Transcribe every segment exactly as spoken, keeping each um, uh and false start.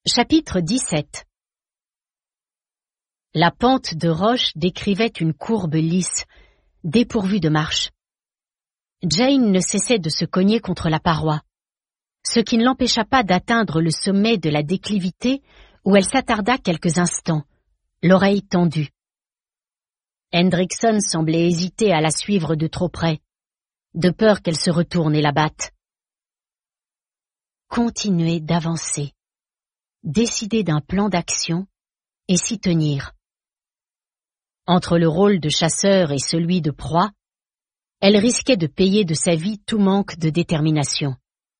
Chapitre dix-sept. La pente de roche décrivait une courbe lisse, dépourvue de marche. Jane ne cessait de se cogner contre la paroi, ce qui ne l'empêcha pas d'atteindre le sommet de la déclivité où elle s'attarda quelques instants, l'oreille tendue. Hendrickson semblait hésiter à la suivre de trop près, de peur qu'elle se retourne et la batte. Continuer d'avancer, décider d'un plan d'action et s'y tenir. Entre le rôle de chasseur et celui de proie, elle risquait de payer de sa vie tout manque de détermination.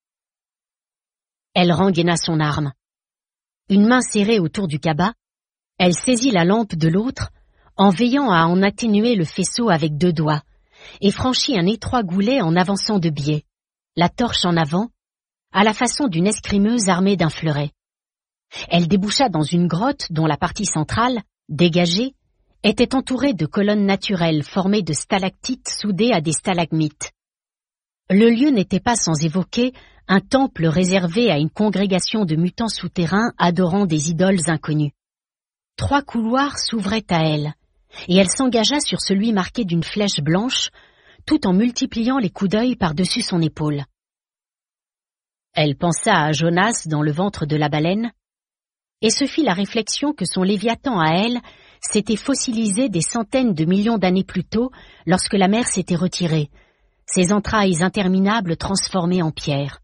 Elle rengaina son arme. Une main serrée autour du cabas, elle saisit la lampe de l'autre, en veillant à en atténuer le faisceau avec deux doigts, et franchit un étroit goulet en avançant de biais, la torche en avant, à la façon d'une escrimeuse armée d'un fleuret. Elle déboucha dans une grotte dont la partie centrale, dégagée, était entourée de colonnes naturelles formées de stalactites soudées à des stalagmites. Le lieu n'était pas sans évoquer un temple réservé à une congrégation de mutants souterrains adorant des idoles inconnues. Trois couloirs s'ouvraient à elle, et elle s'engagea sur celui marqué d'une flèche blanche, tout en multipliant les coups d'œil par-dessus son épaule. Elle pensa à Jonas dans le ventre de la baleine, et se fit la réflexion que son léviathan à elle s'était fossilisé des centaines de millions d'années plus tôt lorsque la mer s'était retirée, ses entrailles interminables transformées en pierre.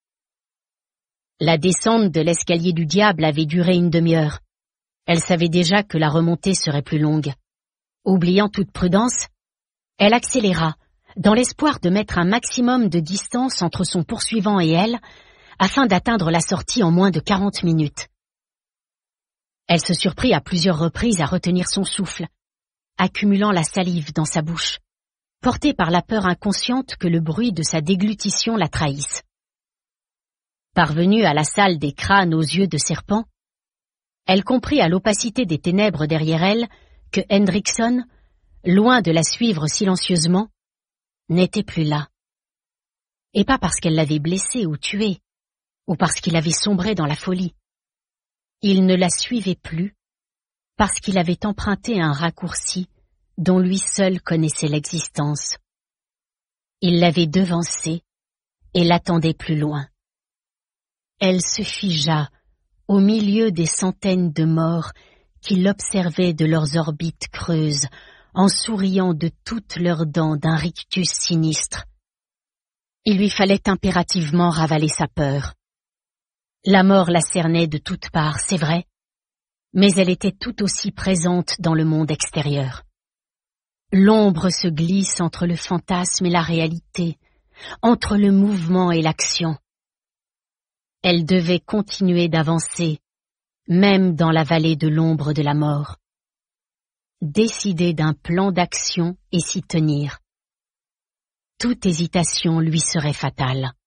La descente de l'escalier du diable avait duré une demi-heure. Elle savait déjà que la remontée serait plus longue. Oubliant toute prudence, elle accéléra, dans l'espoir de mettre un maximum de distance entre son poursuivant et elle, afin d'atteindre la sortie en moins de quarante minutes. Elle se surprit à plusieurs reprises à retenir son souffle, accumulant la salive dans sa bouche, portée par la peur inconsciente que le bruit de sa déglutition la trahisse. Parvenue à la salle des crânes aux yeux de serpent, elle comprit à l'opacité des ténèbres derrière elle que Hendrickson, loin de la suivre silencieusement, n'était plus là. Et pas parce qu'elle l'avait blessée ou tuée, ou parce qu'il avait sombré dans la folie. Il ne la suivait plus, parce qu'il avait emprunté un raccourci dont lui seul connaissait l'existence. Il l'avait devancée et l'attendait plus loin. Elle se figea au milieu des centaines de morts qui l'observaient de leurs orbites creuses, en souriant de toutes leurs dents d'un rictus sinistre. Il lui fallait impérativement ravaler sa peur. La mort la cernait de toutes parts, c'est vrai, mais elle était tout aussi présente dans le monde extérieur. L'ombre se glisse entre le fantasme et la réalité, entre le mouvement et l'action. Elle devait continuer d'avancer, même dans la vallée de l'ombre de la mort. Décider d'un plan d'action et s'y tenir. Toute hésitation lui serait fatale.